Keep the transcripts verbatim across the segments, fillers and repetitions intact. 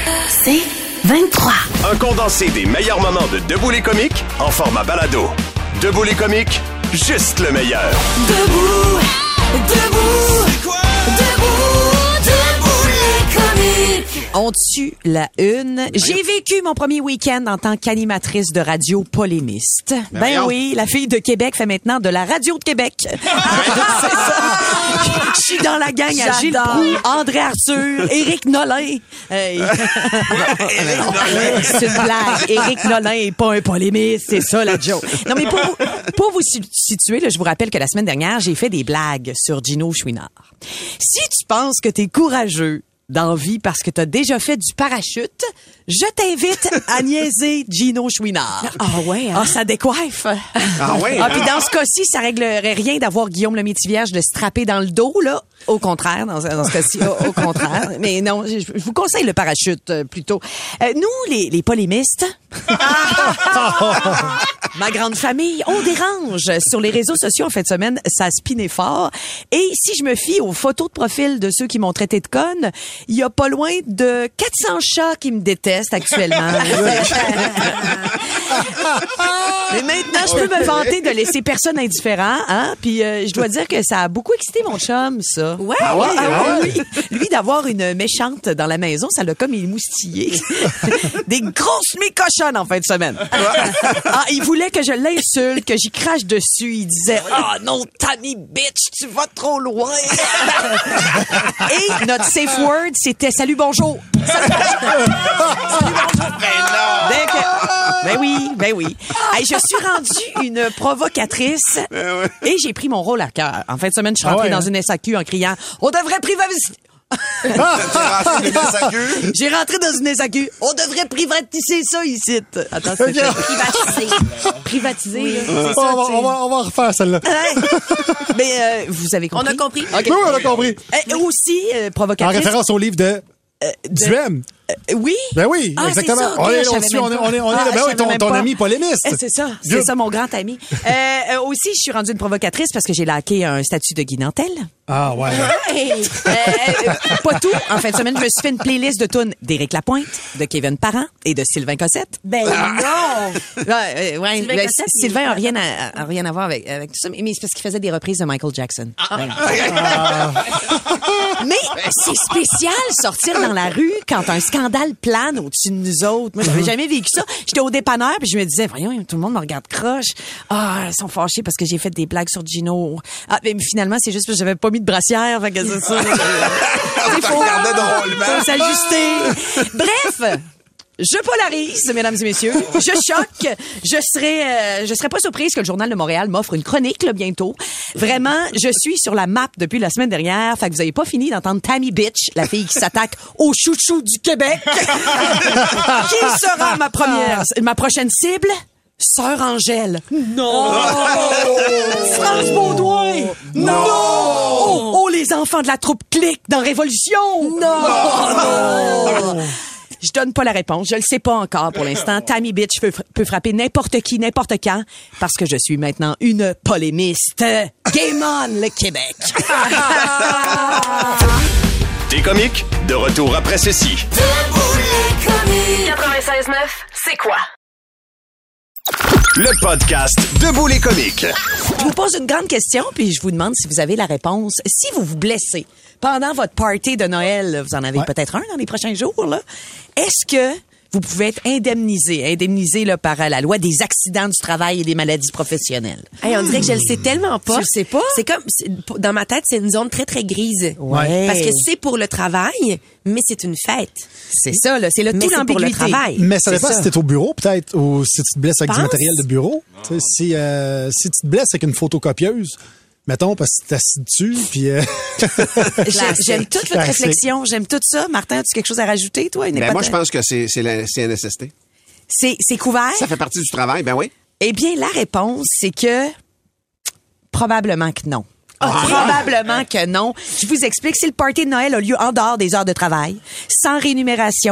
C'est vingt-trois. Un condensé des meilleurs moments de Debout les comiques en format balado. Debout les comiques, juste le meilleur. Debout, debout, c'est quoi? Debout, debout les comiques. On tue la une. J'ai vécu mon premier week-end en tant qu'animatrice de radio polémiste. Ben, ben oui, la fille de Québec fait maintenant de la radio de Québec. C'est ça. Je suis dans la gang à Gilles Proulx, André Arthur, Éric Nolin. Hey. C'est une blague. Éric Nolin est pas un polémiste, c'est ça la joke. Non mais pour, pour vous situer, là, je vous rappelle que la semaine dernière, j'ai fait des blagues sur Gino Chouinard. Si tu penses que t'es courageux dans vie parce que t'as déjà fait du parachute, je t'invite à niaiser Gino Chouinard. Ah ouais, hein? Ah, ça décoiffe. Ah ouais. Ah, puis dans ce cas-ci, ça réglerait rien d'avoir Guillaume le Métivierge de se strapper dans le dos, là. Au contraire, dans, dans ce cas-ci, au, au contraire. Mais non, je, je vous conseille le parachute, euh, plutôt. Euh, nous, les, les polémistes, ma grande famille, on dérange. Sur les réseaux sociaux, en fin de semaine, ça spinait fort. Et si je me fie aux photos de profil de ceux qui m'ont traité de conne, il y a pas loin de quatre cents chats qui me détestent actuellement. Mais maintenant, je peux me vanter de laisser personne indifférent, hein. Puis euh, je dois dire que ça a beaucoup excité mon chum, ça. Ouais. Ah ouais, ah ouais. Lui, lui d'avoir une méchante dans la maison, ça l'a comme émoustillé. Des grosses mécochonnes en fin de semaine. Ah, il voulait que je l'insulte, que j'y crache dessus. Il disait, ah oh, non, Tammy bitch, tu vas trop loin. Et notre safe word, c'était salut bonjour. Salut bonjour. Salut bonjour. Ben, que, ben oui, ben oui. Hey, je suis rendue une provocatrice et j'ai pris mon rôle à cœur. En fin de semaine, je suis rentrée ah ouais, dans une S A Q en criant « On devrait privatiser... » J'ai rentré dans une S A Q. On devrait privatiser ça ici. Attends, c'est privatiser. Privatiser. Oui. C'est ça, on, va, on, va, on va refaire celle-là. Mais euh, vous avez compris. On a compris. Okay. Oui, on a compris. Euh, aussi, euh, provocatrice. En référence au livre de... Euh, Duhem. Euh, oui. Ben oui, ah, exactement. Ça, on, okay, est, on, est, on, est, on est, on ah, est, ben oui, ton, ton ami polémiste. C'est ça, c'est Good. ça, mon grand ami. euh, aussi, je suis rendue une provocatrice parce que j'ai laqué un statut de Guy Nantel. Ah ouais. ouais. euh, pas tout. En fin de semaine, je me suis fait une playlist de tunes d'Éric Lapointe, de Kevin Parent et de Sylvain Cossette. Ben ah. non! Ouais, ouais, Sylvain, ben, Cossette, Sylvain a rien à, a rien à voir avec, avec tout ça, mais c'est parce qu'il faisait des reprises de Michael Jackson. Ah. Ouais. Ah. Mais c'est spécial sortir dans la rue quand un scandale plane au-dessus de nous autres. Moi, j'avais jamais vécu ça. J'étais au dépanneur puis je me disais, voyons, tout le monde me regarde croche. Ah, ils sont fâchés parce que j'ai fait des blagues sur Gino. Ah, mais finalement, c'est juste parce que j'avais pas mis de brassière. Fait que c'est ça. Il faut, faut s'ajuster. Bref. Je polarise, mesdames et messieurs. Je choque. Je serais, euh, je serais pas surprise que le Journal de Montréal m'offre une chronique là, bientôt. Vraiment, je suis sur la map depuis la semaine dernière. Fait que vous avez pas fini d'entendre Tammy Bitch, la fille qui s'attaque au chouchou du Québec. Qui sera ma première, ma prochaine cible? Sœur Angèle. Non. Oh. France Baudouin. Non. non. Oh, oh, les enfants de la troupe Clique dans Révolution. Non. Oh, non. Je donne pas la réponse. Je le sais pas encore pour l'instant. Tammy Bitch peut, peut frapper n'importe qui, n'importe quand, parce que je suis maintenant une polémiste. Game on, le Québec! Des comiques, de retour après ceci. Debout les comiques. quatre-vingt-seize neuf, c'est quoi? Le podcast Debout les comiques. Je vous pose une grande question, puis je vous demande si vous avez la réponse. Si vous vous blessez pendant votre party de Noël, vous en avez ouais. peut-être un dans les prochains jours, là, est-ce que vous pouvez être indemnisé, indemnisé là, par la loi des accidents du travail et des maladies professionnelles? Hey, on dirait que je le sais tellement pas. Tu le sais pas? C'est comme, c'est, dans ma tête, c'est une zone très, très grise. Ouais. Parce que c'est pour le travail, mais c'est une fête. C'est ça, là. C'est le tout l'ambiguïté. Pour le travail. Mais ça dépend ça. si t'es au bureau, peut-être, ou si tu te blesses avec Pense? du matériel de bureau. Tu sais, si, euh, si tu te blesses avec une photocopieuse, mettons, parce que t'es assis dessus, puis... Euh... j'aime, j'aime toute votre réflexion. J'aime tout ça. Martin, as-tu quelque chose à rajouter, toi? Ben moi, je pense que c'est, c'est la C N S S T. C'est, c'est couvert? Ça fait partie du travail, ben oui. Eh bien, la réponse, c'est que probablement que non. Ah, probablement que non. Je vous explique. Si le party de Noël a lieu en dehors des heures de travail, sans rémunération,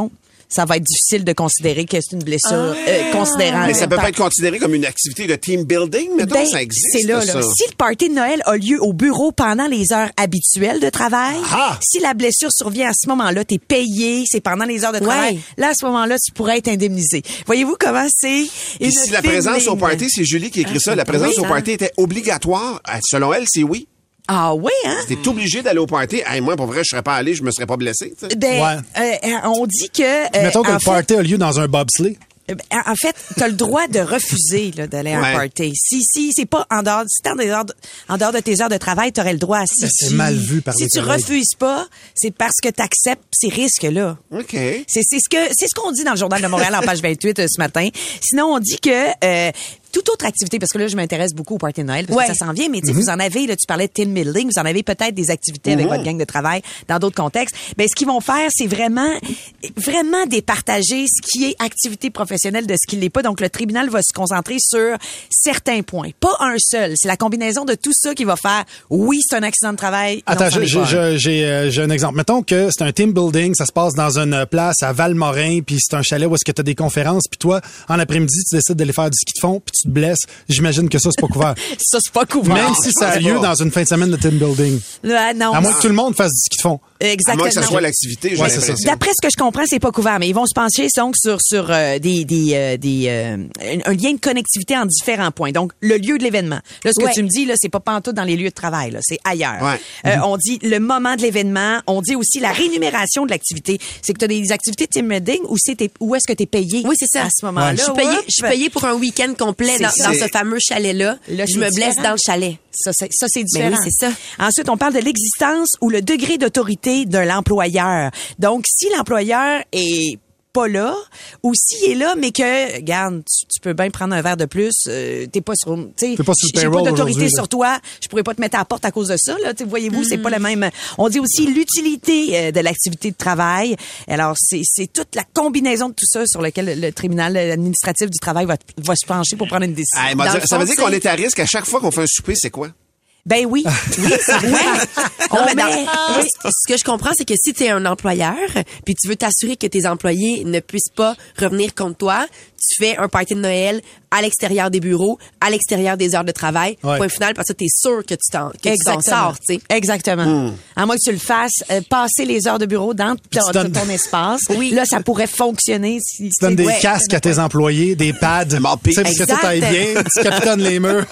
ça va être difficile de considérer que c'est une blessure, euh, considérant... Mais ça peut par- pas être considéré comme une activité de team building, mettons, Ben, ça existe, c'est là, là. ça. Si le party de Noël a lieu au bureau pendant les heures habituelles de travail, Ah! si la blessure survient à ce moment-là, t'es payé, c'est pendant les heures de travail, Ouais. là, à ce moment-là, tu pourrais être indemnisé. Voyez-vous comment c'est Puis une si la fine présence au ligne. party, c'est Julie qui écrit ça, la présence Oui, au hein. party était obligatoire. Euh, Selon elle, c'est oui. Ah oui, hein? T'es obligé d'aller au party. Hey, moi, pour vrai, je serais pas allé, je me serais pas blessé. tu sais. Ben, Ouais. euh, on dit que... euh, Mettons que en le fait- party a lieu dans un bobsleigh. En fait, tu as le droit de refuser là, d'aller à un Ouais. party. Si si c'est pas en dehors, si t'es en dehors, de, en dehors de tes heures de travail, tu aurais le droit. Si, c'est tu- mal vu par Si les tu collègues. refuses pas, c'est parce que tu acceptes ces risques-là. OK. C'est c'est ce que c'est ce qu'on dit dans le Journal de Montréal en page vingt-huit euh, ce matin. Sinon, on dit que euh, toute autre activité, parce que là, je m'intéresse beaucoup au party de Noël, parce Ouais. que ça s'en vient, mais tu sais, vous en avez, là, tu parlais de team building, vous en avez peut-être des activités avec votre gang de travail dans d'autres contextes. Ben, ce qu'ils vont faire, c'est vraiment, vraiment départager ce qui est activité professionnelle de ce qui l'est pas. Donc, le tribunal va se concentrer sur certains points. Pas un seul. C'est la combinaison de tout ça qui va faire, oui, c'est un accident de travail. non, Attends, c'en est j'ai- pas un. j'ai j'ai, euh, j'ai un exemple. Mettons que c'est un team building, ça se passe dans une place à Valmorin, puis c'est un chalet où est-ce que tu as des conférences, puis toi, en après-midi, tu décides d'aller faire du ski de fond, puis tu te blesses. J'imagine que ça, c'est pas couvert. Ça, c'est pas couvert. Même si ça a lieu dans une fin de semaine de team building. Là, non. À moins que tout le monde fasse du ski de fond. À Exactement. moins que ça soit l'activité, j'ai Ouais, c'est ça. l'impression. D'après ce que je comprends, c'est pas couvert, mais ils vont se pencher donc sur sur euh, des des euh, des euh, un, un lien de connectivité en différents points. Donc le lieu de l'événement. Là, ce que Ouais. tu me dis là, c'est pas pantoute dans les lieux de travail, là, c'est ailleurs. Ouais. Euh, on dit le moment de l'événement, on dit aussi la rémunération de l'activité. C'est que tu as des activités de team building où c'est t'es- où est-ce que tu es payé Oui, c'est ça. à ce moment-là. Je suis payée, Oups. je suis payée pour un week-end complet C'est dans, ça. dans ce fameux chalet-là. Là, je c'est me blesse différent. dans le chalet. Ça, c'est, ça, c'est Ben différent. oui, c'est ça. Ensuite, on parle de l'existence ou le degré d'autorité de l'employeur. Donc, si l'employeur est pas là, ou s'il est là, mais que, regarde, tu, tu peux bien prendre un verre de plus, euh, t'es pas sur, tu sais, T'es pas sur le j'ai pas payroll d'autorité aujourd'hui, là. sur toi, je pourrais pas te mettre à la porte à cause de ça, là, tu sais, voyez-vous, c'est pas le même. On dit aussi l'utilité euh, de l'activité de travail. Alors, c'est, c'est toute la combinaison de tout ça sur lequel le, le tribunal administratif du travail va, va se pencher pour prendre une décision. Hey, m'a Dans dit- le ça fond, veut dire c'est- qu'on est à risque à chaque fois qu'on fait un souper, c'est quoi? Ben oui. Oui, c'est vrai. Non, On mais dans- met- oui, ce que je comprends, c'est que si tu es un employeur, puis tu veux t'assurer que tes employés ne puissent pas revenir contre toi, tu fais un party de Noël à l'extérieur des bureaux, à l'extérieur des heures de travail. Ouais. Point final, parce que tu es sûr que tu t'en, que tu t'en Exactement. sors, tu sais. Exactement. À moins que tu le fasses, euh, passer les heures de bureau dans ton, tu donnes- ton espace. Oui. Là, ça pourrait fonctionner. Si, Tu donnes des Ouais. casques à tes employés, des pads. Mopé. Tu sais, parce que tout aille Exact. bien, tu capitonnes les murs.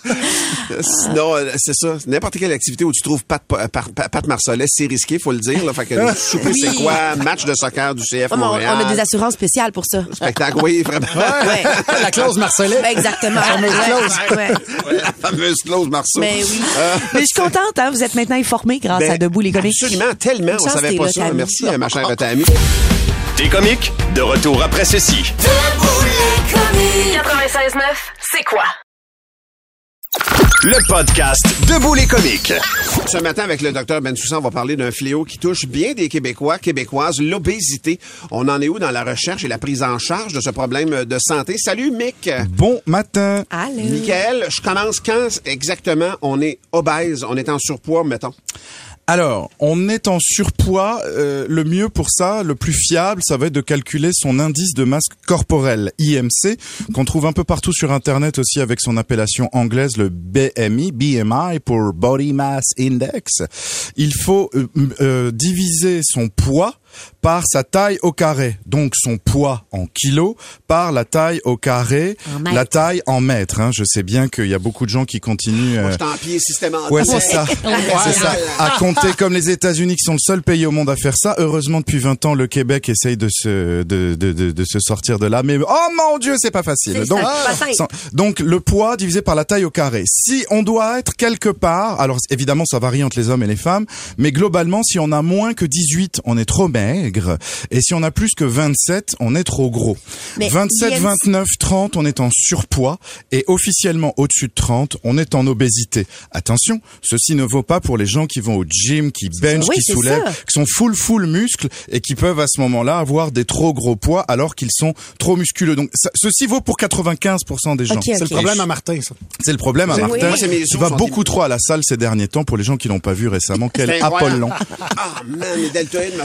Sinon, euh, c'est ça. N'importe quelle activité où tu trouves Pat, Pat, Pat, Pat Marcelet, c'est risqué, faut le dire. Là. Fait que le souper, Oui. c'est quoi? Match de soccer du C F Oh, mais on, Montréal. on a des assurances spéciales pour ça. Spectacle, oui, vraiment. Ouais. La clause Marcelet. Ben, exactement. fameuse Ouais, clause. ouais. La fameuse clause Marceau. Mais oui. Mais je suis contente, hein, vous êtes maintenant informés grâce Ben, à Debout les comiques. Absolument, tellement. On chance savait t'es pas là, ça. Tammy. Merci, euh, ma chère Tammy. T'es comique? De retour après ceci. Debout les comiques. quatre-vingt-seize neuf, c'est quoi? Le podcast Debout les comiques. Ce matin, avec le docteur Bensoussan, on va parler d'un fléau qui touche bien des Québécois, Québécoises, l'obésité. On en est où dans la recherche et la prise en charge de ce problème de santé? Salut, Mick! Bon matin. Allô. Michael, je commence quand exactement on est obèse, on est en surpoids, mettons? Alors, on est en surpoids. Euh, le mieux pour ça, le plus fiable, ça va être de calculer son indice de masse corporelle, I M C, qu'on trouve un peu partout sur Internet aussi avec son appellation anglaise, le B M I, B M I pour Body Mass Index. Il faut euh, euh, diviser son poids par sa taille au carré. Donc son poids en kilos par la taille au carré, En mètres. la taille en mètres. Hein. Je sais bien qu'il y a beaucoup de gens qui continuent... Moi, euh, je t'en pied systématiquement. Ouais, c'est ça. C'est ça. À compter comme les États-Unis qui sont le seul pays au monde à faire ça. Heureusement, depuis vingt ans, le Québec essaye de se, de, de, de, de se sortir de là. Mais, oh mon Dieu, c'est pas facile. C'est Donc, ça, c'est pas simple. sans- donc, le poids divisé par la taille au carré. Si on doit être quelque part, alors évidemment, ça varie entre les hommes et les femmes, mais globalement, si on a moins que dix-huit, on est trop maigre. Et si on a plus que vingt-sept, on est trop gros. Mais vingt-sept, I M C vingt-neuf, trente, on est en surpoids. Et officiellement, au-dessus de trente, on est en obésité. Attention, ceci ne vaut pas pour les gens qui vont au gym, qui bench, Oui, qui c'est soulèvent, ça. qui sont full full muscles et qui peuvent à ce moment-là avoir des trop gros poids alors qu'ils sont trop musculeux. Donc ça- ceci vaut pour quatre-vingt-quinze pour cent des gens. Ok, C'est le ok. problème à Martin, ça. C'est le problème à Oui. Martin. Moi, c'est mes Tu os vas sont beaucoup immenses. trop à la salle ces derniers temps pour les gens qui l'ont pas vu récemment. Quel C'est incroyable. Apollon. Ah, man, les deltoïdes me Les font traces.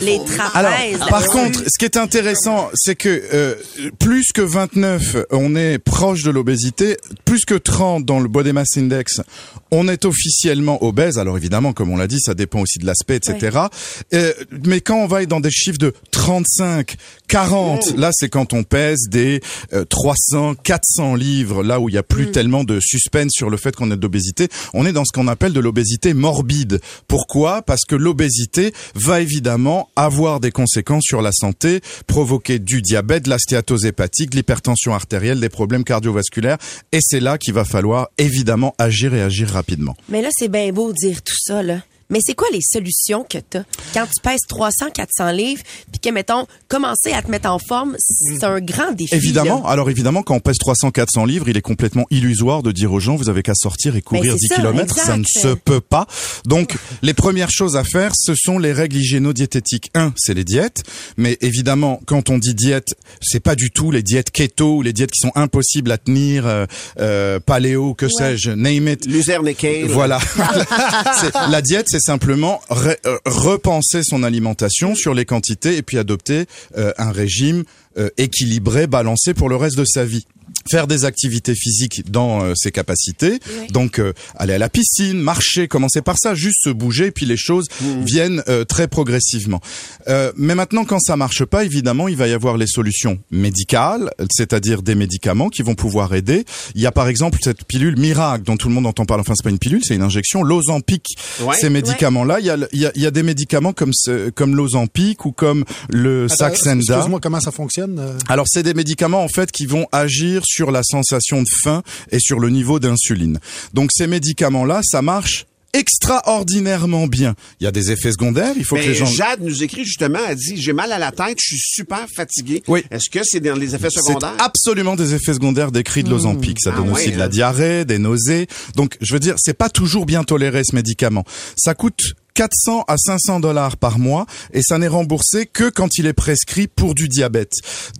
Alors, Nice. par contre, ce qui est intéressant, c'est que euh, plus que vingt-neuf, on est proche de l'obésité. Plus que trente dans le Body Mass Index, on est officiellement obèse. Alors évidemment, comme on l'a dit, ça dépend aussi de l'aspect, et cetera. Ouais. Euh, mais quand on va dans des chiffres de trente-cinq, quarante, mmh. là c'est quand on pèse des euh, trois cents, quatre cents livres, là où il y a plus mmh. tellement de suspense sur le fait qu'on ait de l'obésité. On est dans ce qu'on appelle de l'obésité morbide. Pourquoi ? Parce que l'obésité va évidemment avoir des conséquences sur la santé, provoquer du diabète, de la stéatose hépatique, de l'hypertension artérielle, des problèmes cardiovasculaires. Et c'est là qu'il va falloir évidemment agir et agir rapidement. Mais là, c'est bien beau de dire tout ça, là. Mais c'est quoi les solutions que t'as quand tu pèses trois cents, quatre cents livres, puis que, mettons, commencer à te mettre en forme, c'est un grand défi. Évidemment. Là. Alors évidemment, quand on pèse trois cents, quatre cents livres, il est complètement illusoire de dire aux gens, vous avez qu'à sortir et courir dix kilomètres. Ça ne se peut pas. Donc, les premières choses à faire, ce sont les règles hygiéno-diététiques. Un, c'est les diètes. Mais évidemment, quand on dit diète, c'est pas du tout les diètes keto ou les diètes qui sont impossibles à tenir, euh, euh, paléo, que ouais. sais-je, name it. Luzerne et kale. Voilà. c'est, la diète, c'est simplement re- euh, repenser son alimentation sur les quantités et puis adopter euh, un régime euh, équilibré, balancé pour le reste de sa vie. Faire des activités physiques dans euh, ses capacités, oui. donc euh, aller à la piscine, marcher, commencer par ça, juste se bouger, et puis les choses mmh. viennent euh, très progressivement. Euh, mais maintenant, quand ça marche pas, évidemment, il va y avoir les solutions médicales, c'est-à-dire des médicaments qui vont pouvoir aider. Il y a par exemple cette pilule miracle dont tout le monde entend parler. Enfin, c'est pas une pilule, c'est une injection, l'Ozempic. Ouais. Ces médicaments-là, il y a, il y a, il y a des médicaments comme ce, comme l'Ozempic ou comme le Attends, Saxenda. Excuse-moi, comment ça fonctionne? Alors, c'est des médicaments en fait qui vont agir sur la sensation de faim et sur le niveau d'insuline. Donc ces médicaments-là, ça marche extraordinairement bien. Il y a des effets secondaires, il faut mais que les gens... Jade nous écrit justement, elle dit, j'ai mal à la tête, je suis super fatigué. Oui. Est-ce que c'est dans les effets secondaires? C'est absolument des effets secondaires décrits de l'Ozempic. Ça donne ah aussi ouais, de la diarrhée, des nausées. Donc, je veux dire, c'est pas toujours bien toléré ce médicament. Ça coûte quatre cents à cinq cents dollars par mois et ça n'est remboursé que quand il est prescrit pour du diabète.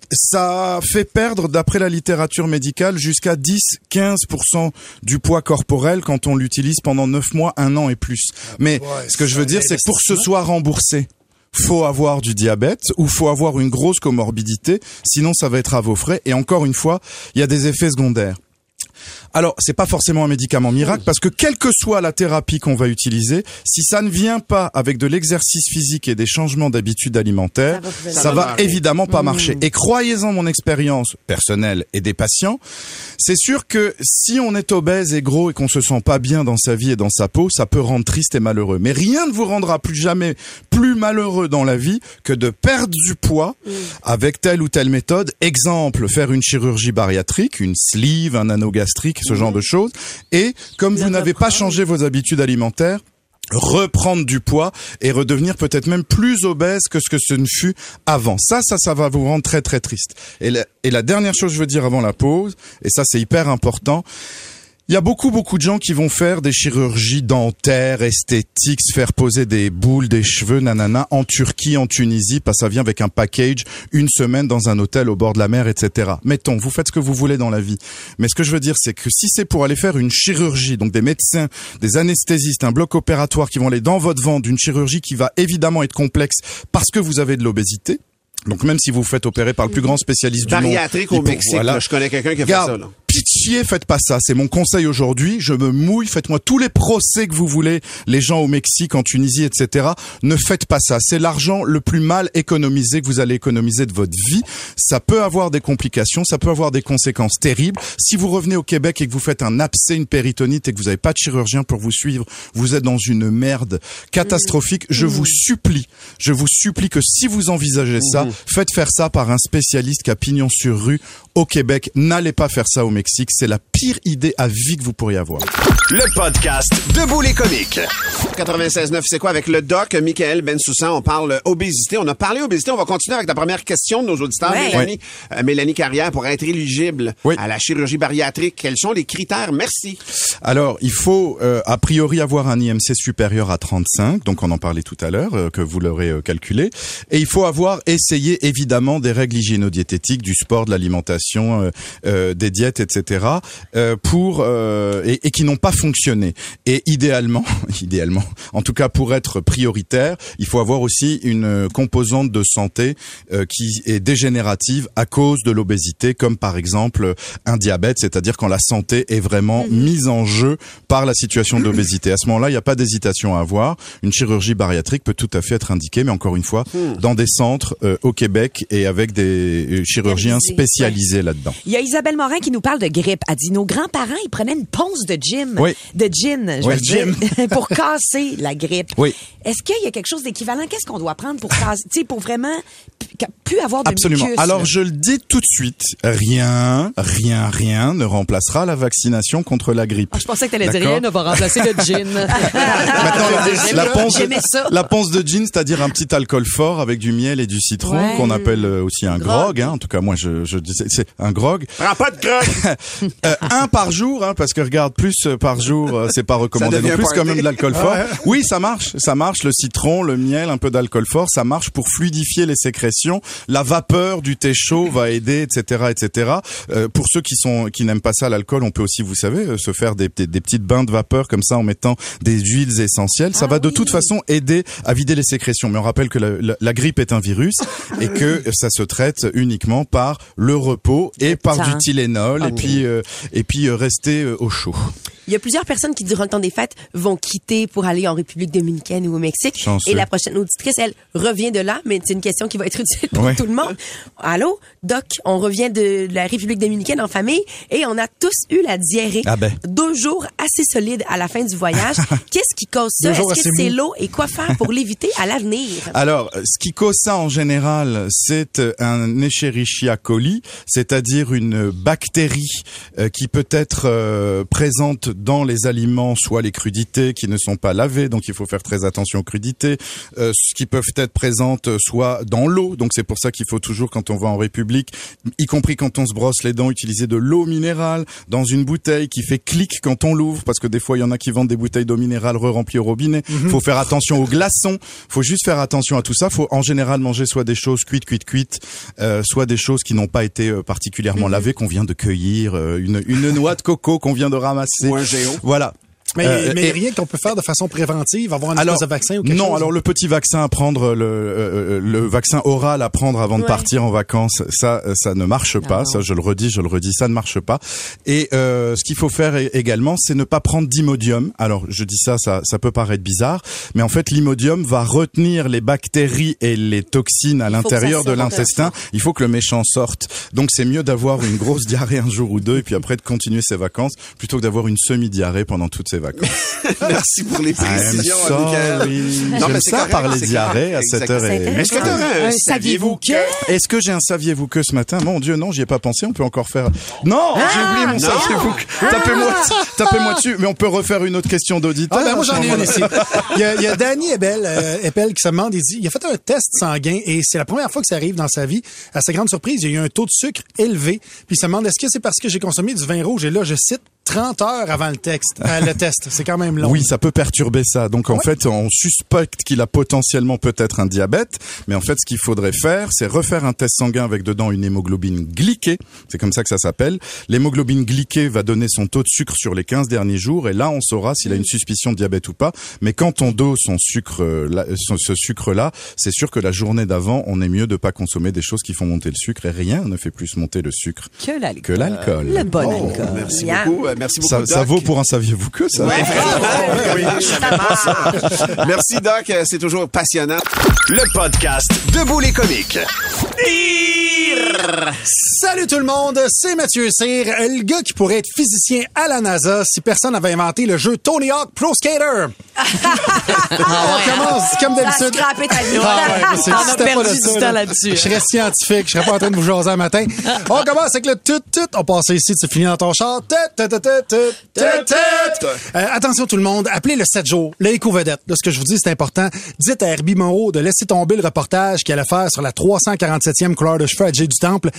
Ça fait perdre, d'après la littérature médicale, jusqu'à dix à quinze pour cent du poids corporel quand on l'utilise pendant neuf mois, un an et plus. Mais ouais, ce que je veux dire, c'est que pour que ce soit remboursé, faut avoir du diabète ou faut avoir une grosse comorbidité, sinon ça va être à vos frais. Et encore une fois, il y a des effets secondaires. Alors, c'est pas forcément un médicament miracle parce que quelle que soit la thérapie qu'on va utiliser, si ça ne vient pas avec de l'exercice physique et des changements d'habitudes alimentaires, ça, ça, ça va évidemment pas mmh. marcher. Et croyez-en mon expérience personnelle et des patients, c'est sûr que si on est obèse et gros et qu'on se sent pas bien dans sa vie et dans sa peau, ça peut rendre triste et malheureux. Mais rien ne vous rendra plus jamais plus malheureux dans la vie que de perdre du poids mmh. avec telle ou telle méthode. Exemple, faire une chirurgie bariatrique, une sleeve, un anneau gastrique, ce genre de choses. Et comme vous n'avez pas changé vos habitudes alimentaires, reprendre du poids et redevenir peut-être même plus obèse que ce que ce ne fut avant. Ça, ça, ça va vous rendre très, très triste. Et la, et la dernière chose que je veux dire avant la pause, et ça, c'est hyper important, il y a beaucoup, beaucoup de gens qui vont faire des chirurgies dentaires, esthétiques, se faire poser des boules, des cheveux, nanana, en Turquie, en Tunisie, parce que ça vient avec un package, une semaine dans un hôtel au bord de la mer, et cetera. Mettons, vous faites ce que vous voulez dans la vie. Mais ce que je veux dire, c'est que si c'est pour aller faire une chirurgie, donc des médecins, des anesthésistes, un bloc opératoire qui vont aller dans votre ventre d'une chirurgie qui va évidemment être complexe parce que vous avez de l'obésité, donc même si vous vous faites opérer par le plus grand spécialiste du monde... Bariatrique au Mexique, voilà. Là, je connais quelqu'un qui a Garde, fait ça. Là. Pitié, faites pas ça. C'est mon conseil aujourd'hui. Je me mouille. Faites-moi tous les procès que vous voulez. Les gens au Mexique, en Tunisie, et cetera. Ne faites pas ça. C'est l'argent le plus mal économisé que vous allez économiser de votre vie. Ça peut avoir des complications. Ça peut avoir des conséquences terribles. Si vous revenez au Québec et que vous faites un abcès, une péritonite et que vous n'avez pas de chirurgien pour vous suivre, vous êtes dans une merde catastrophique. Je vous supplie, je vous supplie que si vous envisagez ça, faites faire ça par un spécialiste qui a pignon sur rue au Québec. N'allez pas faire ça au Mexique. C'est la pire idée à vie que vous pourriez avoir. Le podcast Debout les comiques. quatre-vingt-seize neuf, c'est quoi? Avec le doc Michael Bensoussan, on parle obésité. On a parlé obésité. On va continuer avec la première question de nos auditeurs. Ouais. Mélanie, ouais. Euh, Mélanie Carrière, pour être éligible oui. à la chirurgie bariatrique, quels sont les critères? Merci. Alors, il faut euh, a priori avoir un I M C supérieur à trente-cinq. Donc, on en parlait tout à l'heure, euh, que vous l'aurez euh, calculé. Et il faut avoir essayé, évidemment, des règles hygiéno-diététiques, du sport, de l'alimentation, euh, euh, des diètes, et cetera, euh, pour euh, et, et qui n'ont pas fonctionné. Et idéalement, idéalement, en tout cas pour être prioritaire, il faut avoir aussi une composante de santé euh, qui est dégénérative à cause de l'obésité, comme par exemple un diabète, c'est-à-dire quand la santé est vraiment mmh. mise en jeu par la situation d'obésité. À ce moment-là, il n'y a pas d'hésitation à avoir. Une chirurgie bariatrique peut tout à fait être indiquée, mais encore une fois, mmh. dans des centres euh, au Québec et avec des euh, chirurgiens spécialisés ouais. là-dedans. Il y a Isabelle Morin qui nous parle de grippe. Elle dit, nos grands-parents, ils prenaient une ponce de gin, oui. de gin, je oui. veux dire, pour casser la grippe. Oui. Est-ce qu'il y a quelque chose d'équivalent? Qu'est-ce qu'on doit prendre pour casser, tu sais, pour vraiment plus avoir de Absolument. mucus? Alors, là? je le dis tout de suite, rien, rien, rien ne remplacera la vaccination contre la grippe. Ah, je pensais que t'allais dire rien ne va remplacer le gin. Maintenant, la, la, ponce, ça. la ponce de gin, c'est-à-dire un petit alcool fort avec du miel et du citron, ouais. qu'on appelle aussi un grog. grog hein. En tout cas, moi, je, je dis c'est un grog. Prends pas de grog. euh, un par jour, hein, parce que regarde, plus par jour, c'est pas recommandé non plus, quand même de l'alcool fort. Ouais. Oui, ça marche, ça marche. Le citron, le miel, un peu d'alcool fort, ça marche pour fluidifier les sécrétions. La vapeur du thé chaud va aider, et cetera, et cetera. Euh, pour ceux qui sont qui n'aiment pas ça, l'alcool, on peut aussi, vous savez, se faire des, des, des petites bains de vapeur comme ça en mettant des huiles essentielles. Ça ah, va de oui. toute façon aider à vider les sécrétions. Mais on rappelle que la, la, la grippe est un virus et que ça se traite uniquement par le repos et par ça. du Tylenol okay. et puis euh, et puis euh, rester euh, au chaud. Il y a plusieurs personnes qui, durant le temps des fêtes, vont quitter pour aller en République dominicaine ou au Mexique. Chanceux. Et la prochaine auditrice, elle, revient de là, mais c'est une question qui va être utile pour ouais. tout le monde. Allô, Doc, on revient de la République dominicaine en famille et on a tous eu la diarrhée. Ah ben. Deux jours assez solides à la fin du voyage. Qu'est-ce qui cause ça? Est-ce que c'est l'eau et quoi faire pour l'éviter à l'avenir? Alors, ce qui cause ça en général, c'est un Escherichia coli, c'est-à-dire une bactérie euh, qui peut être euh, présente dans les aliments, soit les crudités qui ne sont pas lavées, donc il faut faire très attention aux crudités, euh, ce qui peuvent être présentes soit dans l'eau, donc c'est pour ça qu'il faut toujours, quand on va en République, y compris quand on se brosse les dents, utiliser de l'eau minérale dans une bouteille qui fait clic quand on l'ouvre, parce que des fois il y en a qui vendent des bouteilles d'eau minérale re-remplies au robinet. Mm-hmm. Faut faire attention aux glaçons, faut juste faire attention à tout ça. Faut en général manger soit des choses cuites, cuites, cuites, euh, soit des choses qui n'ont pas été euh, particulièrement mm-hmm. lavées, qu'on vient de cueillir, euh, une, une noix de coco qu'on vient de ramasser. Ou un géo. Voilà. Mais, euh, mais et, rien qu'on peut faire de façon préventive, avoir une alors, espèce de vaccin ou quelque non, chose? Non, alors le petit vaccin à prendre, le, euh, le vaccin oral à prendre avant ouais. de partir en vacances, ça, ça ne marche non, pas. Non. Ça, je le redis, je le redis, ça ne marche pas. Et euh, ce qu'il faut faire également, c'est ne pas prendre d'Imodium. Alors, je dis ça, ça, ça peut paraître bizarre, mais en fait, l'Imodium va retenir les bactéries et les toxines à l'intérieur de l'intestin. Il faut que le méchant sorte. Donc, c'est mieux d'avoir une grosse diarrhée un jour ou deux, et puis après de continuer ses vacances, plutôt que d'avoir une semi-diarrhée pendant toutes ses vacances. Merci pour les précisions. Non, mais c'est ça, parler diarrhée à sept heures. Est-ce que tu as un saviez-vous que? Est-ce que j'ai un saviez-vous que ce matin? Mon Dieu, non, j'y ai pas pensé. On peut encore faire. Non, ah, j'ai oublié mon saviez-vous que. Tapez-moi, tapez-moi dessus. Mais on peut refaire une autre question d'auditeur. Ah ben moi j'en ai une ici. Il y a, il y a Danny Ebel, euh, Ebel qui se demande, il dit, il a fait un test sanguin et c'est la première fois que ça arrive dans sa vie. À sa grande surprise, il y a eu un taux de sucre élevé. Puis il se demande, est-ce que c'est parce que j'ai consommé du vin rouge? Et là, je cite, trente heures avant le texte, euh, le test. C'est quand même long. Oui, ça peut perturber ça. Donc, en ouais. fait, on suspecte qu'il a potentiellement peut-être un diabète. Mais en fait, ce qu'il faudrait faire, c'est refaire un test sanguin avec dedans une hémoglobine glyquée. C'est comme ça que ça s'appelle. L'hémoglobine glyquée va donner son taux de sucre sur les quinze derniers jours. Et là, on saura s'il a une suspicion de diabète ou pas. Mais quand on dose son sucre, là, ce sucre-là, c'est sûr que la journée d'avant, on est mieux de pas consommer des choses qui font monter le sucre. Et rien ne fait plus monter le sucre que l'alcool. Que l'alcool. Le bon oh, alcool. Merci yeah. beaucoup. Merci beaucoup, ça, Doc. Ça vaut pour un saviez-vous que ça? Ouais, oui, merci, Doc. C'est toujours passionnant. Le podcast Debout les comiques. Salut tout le monde, c'est Mathieu Cyr, le gars qui pourrait être physicien à la NASA si personne n'avait inventé le jeu Tony Hawk Pro Skater. ah, on commence comme d'habitude. Ça a scrappé ta vie. Ah, ouais, c'est, on a perdu pas du ça, temps là-dessus. Je serais scientifique, je serais pas en train de vous jaser un matin. On commence avec le tout tout. On passe ici, tu finis dans ton char. Tut, tut, tut, tut, tut, tut. Euh, attention tout le monde, appelez le sept jours, le éco-vedette. Là, ce que je vous dis, c'est important. Dites à Herbie Moreau de laisser tomber le reportage qu'il allait faire sur la trois cent quarante-septième couleur de cheveux à Jay du Temple. Parce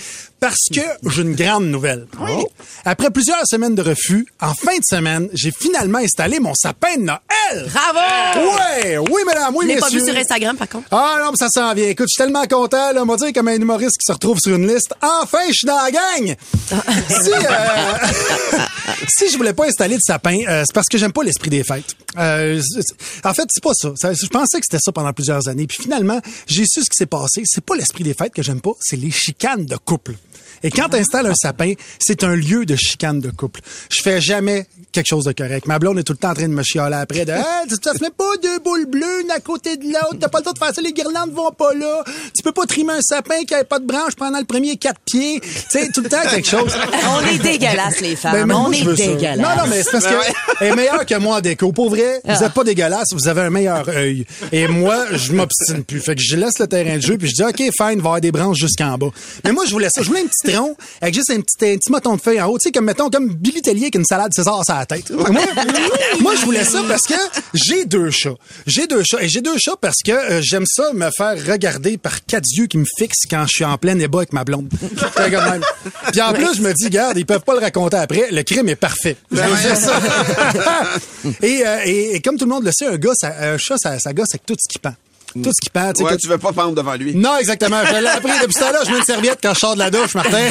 Parce que j'ai une grande nouvelle. Oh. Après plusieurs semaines de refus, en fin de semaine, j'ai finalement installé mon sapin de Noël. Bravo! Ouais, oui, madame, oui, Je l'ai pas messieurs. vu sur Instagram, par contre. Ah non, mais ça s'en vient. Écoute, je suis tellement content, là. On va dire comme un humoriste qui se retrouve sur une liste. Enfin, je suis dans la gang! si, euh, si je voulais pas installer de sapin, euh, c'est parce que j'aime pas l'esprit des fêtes. Euh, en fait, c'est pas ça. ça. Je pensais que c'était ça pendant plusieurs années. Puis finalement, j'ai su ce qui s'est passé. C'est pas l'esprit des fêtes que j'aime pas, c'est les chicanes de couple. Et quand tu installes un sapin, c'est un lieu de chicane de couple. Je fais jamais quelque chose de correct. Ma blonde est tout le temps en train de me chialer après de hey, tu te mets pas deux boules bleues une à côté de l'autre, t'as pas le temps de faire ça, les guirlandes vont pas là. Tu peux pas trimer un sapin qui a pas de branche pendant le premier quatre pieds. Tu sais, tout le temps quelque chose. On est dégueulasses, les femmes. Ben, On moi, est je veux ça. dégueulasses. Non, non, mais c'est parce que elle est meilleure que moi en déco. Pour vrai, vous êtes pas dégueulasse, vous avez un meilleur œil. Et moi, je m'obstine plus. Fait que je laisse le terrain de jeu puis je dis OK, fine, va y avoir des branches jusqu'en bas. Mais moi, je voulais ça. Je voulais un petit tronc avec juste un petit, un petit moton de feuille en haut, tu sais, comme mettons, comme Billy Tellier avec une salade César sur la tête. Moi, moi, je voulais ça parce que j'ai deux chats. J'ai deux chats. Et j'ai deux chats parce que euh, j'aime ça me faire regarder par quatre yeux qui me fixent quand je suis en plein ébat avec ma blonde. Fait comme même. Puis en plus, je me dis, garde, ils peuvent pas le raconter après. Le crime est parfait. Je veux dire ça. et, euh, et, et comme tout le monde le sait, un gars, ça, un chat, ça, ça gosse avec tout ce qui pend. Tout ce qui pend. Ouais, que... tu veux pas pendre devant lui. Non, exactement. Je l'ai appris depuis ça là. Je mets une serviette quand je sors de la douche, Martin.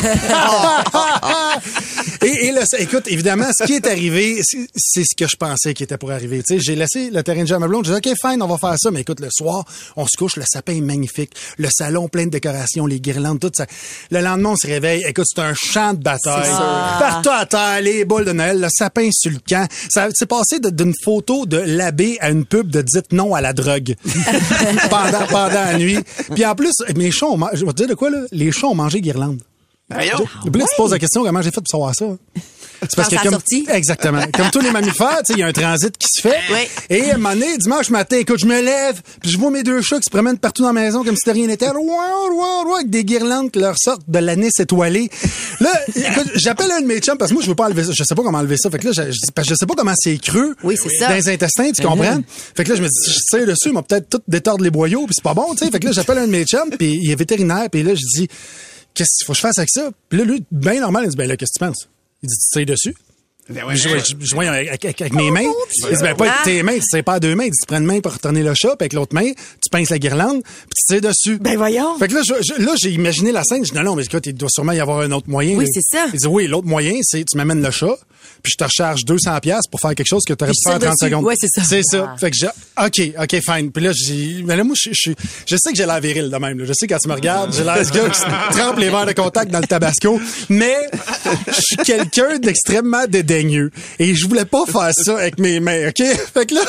et, et là, écoute, évidemment, ce qui est arrivé, c'est, c'est ce que je pensais qui était pour arriver. Tu sais, j'ai laissé le terrain de jeu à ma blonde. J'ai dit, OK, fine, on va faire ça. Mais écoute, le soir, on se couche, le sapin est magnifique. Le salon plein de décorations, les guirlandes, tout ça. Le lendemain, on se réveille. Écoute, c'est un champ de bataille. Partout à terre, les boules de Noël, le sapin sur le camp. Ça s'est passé de, d'une photo de l'abbé à une pub de dites non à la drogue. pendant, pendant la nuit. Puis en plus, mes chats ont mangé, je vais te dire de quoi, là? Les chats ont mangé guirlande. Voyons. Puis là, tu te poses la question, comment j'ai fait pour savoir ça? C'est parce Quand que ça a comme, sorti. exactement. Comme tous les mammifères, tu sais, il y a un transit qui se fait. Oui. Et à un moment donné, dimanche matin, écoute, je me lève, puis je vois mes deux chats qui se promènent partout dans la maison comme si de rien n'était. Ouah, ouah, ouah, avec des guirlandes qui leur sortent de l'anis étoilé. Là, écoute, j'appelle un de mes chums parce que moi, je veux pas enlever ça. Je sais pas comment enlever ça. Fait que là, je, je, parce que je sais pas comment c'est creux. Oui, c'est ça. Dans les intestins, tu comprends? Mm-hmm. Fait que là, je me dis, si je tire dessus, ils vont peut-être tout détordre les boyaux, puis c'est pas bon, tu sais. Fait que là, j'appelle un de mes chums, puis il est vétérinaire, puis là, je dis, qu'est-ce qu'il faut que je fasse avec ça? Puis là, lui, bien normal, il dit, ben là, qu'est-ce que tu penses? Il dit, tu tires dessus? Ben ouais, Je vois, je, je vois avec, avec, avec mes mains. Il dit, ben, pas avec tes mains, tu sais pas à deux mains. Il dit, tu prends une main pour retourner le chat, puis avec l'autre main, tu pinces la guirlande, puis tu tires dessus. Ben voyons. Fait que là, je, je, là, j'ai imaginé la scène. Je dis, non, non, mais écoute, il doit sûrement y avoir un autre moyen. Oui, là. c'est ça. Il dit, oui, l'autre moyen, c'est, tu m'amènes le chat, puis je te recharge deux cents piastres pour faire quelque chose que tu aurais Puis pu faire en je tire trente dessus. secondes. Ouais, c'est ça. C'est ça. Fait que j'ai, OK, OK, fine. Puis là, j'ai, mais là, moi, je, je, je sais que j'ai l'air viril de même, là. Je sais quand tu me regardes, j'ai l'air ce gars qui se trempe les verres de contact dans le tabasco. Mais, je suis quelqu'un d'extrêmement dédaigneux. Et je voulais pas faire ça avec mes mains, OK? Fait que là,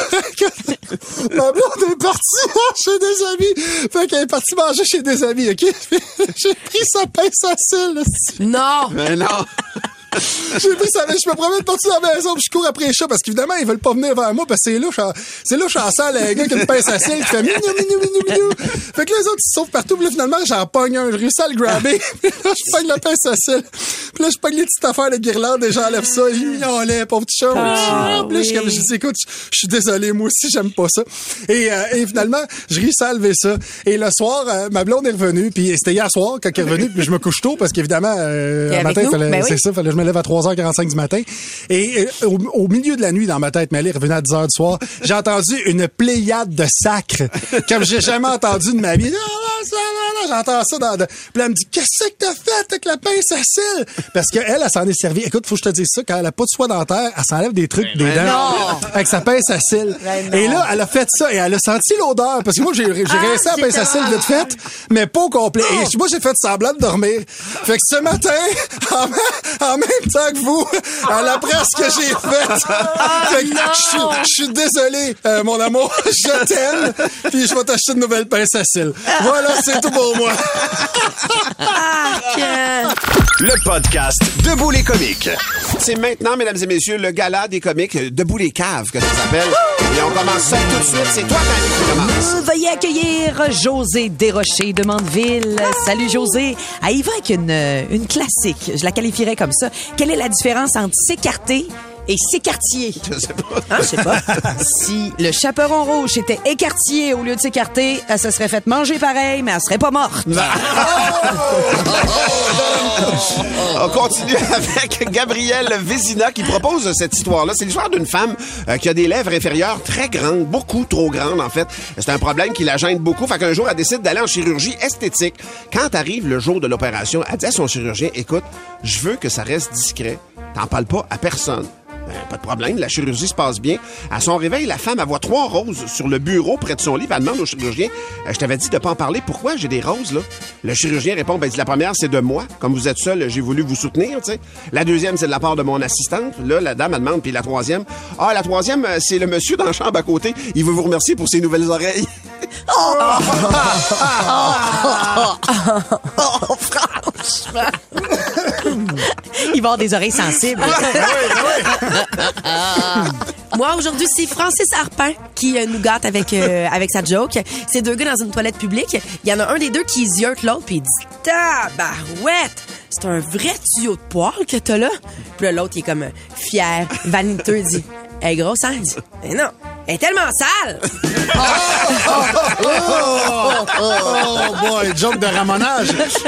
ma blonde est partie chez des amis. Fait qu'elle est partie manger chez des amis, OK? J'ai pris sa pince à cils. Non! Mais non. J'ai pris ça, je me promène partout dans la maison, puis je cours après les chats, parce qu'évidemment, ils veulent pas venir vers moi, parce que c'est là, je, c'est là, je suis en salle, un gars qui a une pince à cils, qui fait minou, minou, minou, minou. Fait que là, les autres, ils se sauvent partout, puis là, finalement, j'en pogne un, je réussis à le grabber, puis là, je pogne la pince à cils, puis là, je pogne les petites affaires de guirlande, et j'enlève ça, il miaulait, pauvre petit chat. Ah, puis là, je suis comme, je dis, écoute, je je suis désolé, moi aussi, j'aime pas ça. Et, euh, et finalement, je réussis à lever ça. Et le soir, euh, ma blonde est revenue, puis c'était hier soir, quand elle est revenue, puis je me couche tôt, parce qu'évidemment, euh, un matin, fallait, ben oui. c'est ça, fallait que je me lève à trois heures quarante-cinq du matin. Et euh, au, au milieu de la nuit, dans ma tête, mais elle est revenue à dix heures du soir, j'ai entendu une pléiade de sacres, comme j'ai jamais entendu de ma vie. J'entends ça dans... De... Puis là, elle me dit, qu'est-ce que t'as fait avec la pince à cils? Parce qu'elle, elle, elle s'en est servie. Écoute, faut que je te dise ça, quand elle a pas de soie dentaire, elle s'enlève des trucs des dents. non. Avec sa pince à cils. Ben Et là, elle a fait ça et elle a senti l'odeur. Parce que moi, j'ai, j'ai Ah, resté à la pince à cils vite faite, mais pas au complet. Et moi, j'ai fait semblant de dormir. Fait que ce matin, en, en même temps que vous, elle apprend ce que j'ai fait. Fait que je suis- je suis désolé, euh, mon amour. Je t'aime. Puis je vais t'acheter une nouvelle pince à cils. Voilà, c'est tout pour moi. Le podcast Debout les comiques. C'est maintenant, mesdames et messieurs, le gala des comiques Debout les caves, que ça s'appelle. Et on commence ça tout de suite. C'est toi, Fanny, qui commence. Veuillez accueillir José Desrochers de Mandeville. Salut José. Ah, il va avec une, euh, une classique. Je la qualifierais comme ça. Quelle est la différence entre s'écarter et s'écartier? Je sais pas. Hein, je sais pas. Si le chaperon rouge était écartier au lieu de s'écarter, elle se serait fait manger pareil, mais elle serait pas morte. On continue avec Gabrielle Vézina qui propose cette histoire-là. C'est l'histoire d'une femme euh, qui a des lèvres inférieures très grandes, beaucoup trop grandes en fait. C'est un problème qui la gêne beaucoup. Fait qu'un jour, elle décide d'aller en chirurgie esthétique. Quand arrive le jour de l'opération, elle dit à son chirurgien, écoute, je veux que ça reste discret. T'en parles pas à personne. Ben, pas de problème, la chirurgie se passe bien. À son réveil, la femme, elle voit trois roses sur le bureau près de son lit. Elle demande au chirurgien, euh, je t'avais dit de pas en parler, pourquoi j'ai des roses, là? Le chirurgien répond, ben, dit, la première, c'est de moi. Comme vous êtes seul, j'ai voulu vous soutenir, tu sais. La deuxième, c'est de la part de mon assistante. Là, la dame, elle demande, puis la troisième, ah, la troisième, c'est le monsieur dans la chambre à côté. Il veut vous remercier pour ses nouvelles oreilles. Oh, oh, franchement. Il va avoir des oreilles sensibles. Moi, aujourd'hui, c'est Francis Harpin qui euh, nous gâte avec, euh, avec sa joke. C'est deux gars dans une toilette publique. Il y en a un des deux qui ziote l'autre, puis il dit « Tabarouette! C'est un vrai tuyau de poil que t'as là? » Puis là, l'autre, il est comme euh, fier, vaniteux, il dit « Elle est grosse, hein? » Il dit « Mais non, elle est tellement sale! » Oh boy, joke de ramonage.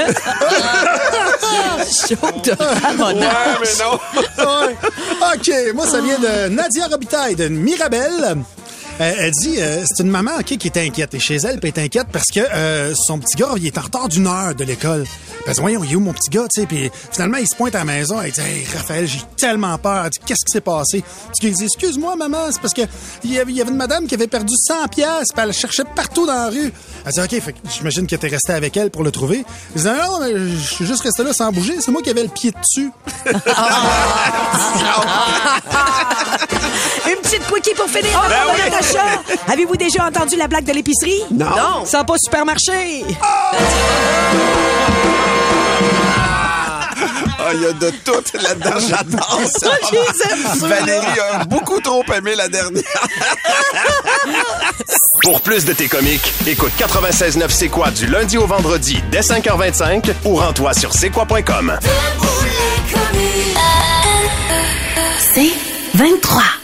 Joke de ramonage. Ouais, mais non. Ouais. OK, moi, ça vient de Nadia Robitaille de Mirabel. Elle, elle dit, euh, c'est une maman okay, qui est inquiète. Et chez elle, elle est inquiète parce que euh, son petit gars, il est en retard d'une heure de l'école. Elle dit, voyons, il est où mon petit gars, tu sais? Puis finalement, il se pointe à la maison. Elle dit, hey, Raphaël, j'ai tellement peur. Elle dit, qu'est-ce qui s'est passé? Puis il dit, excuse-moi, maman, c'est parce que il y avait une madame qui avait perdu cent piastres, puis elle le cherchait partout dans la rue. Elle dit, OK, fait que j'imagine que t'es resté avec elle pour le trouver. Elle dit, non, mais je suis juste resté là sans bouger. C'est moi qui avais le pied dessus. Une petite quickie pour finir. Ben avant oui. Natacha. Avez-vous déjà entendu la blague de l'épicerie? Non. Non. Ça n'a pas supermarché. Ah, il y a de tout là-dedans, j'adore ça. Je les aime, ceux-là. Valérie a beaucoup trop aimé la dernière. Pour plus de tes comiques, écoute quatre-vingt-seize neuf C'est quoi du lundi au vendredi dès cinq heures vingt-cinq ou rends-toi sur c'est quoi point com. Debout les comiques. C'est vingt-trois.